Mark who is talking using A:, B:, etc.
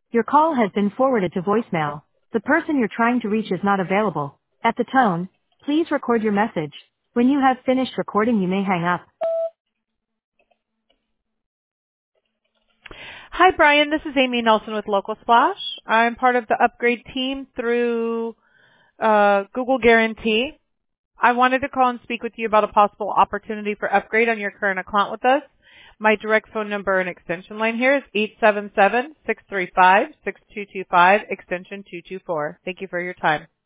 A: Your call has been forwarded to voicemail. The person you're trying to reach is not available. At the tone, please record your message. When you have finished recording, you may hang up.
B: Hi, Brian. This is Amy Nelson with Local Splash. I'm part of the upgrade team through Google Guarantee. I wanted to call and speak with you about a possible opportunity for upgrade on your current account with us. My direct phone number and extension line here is 877-635-6225, extension 224. Thank you for your time.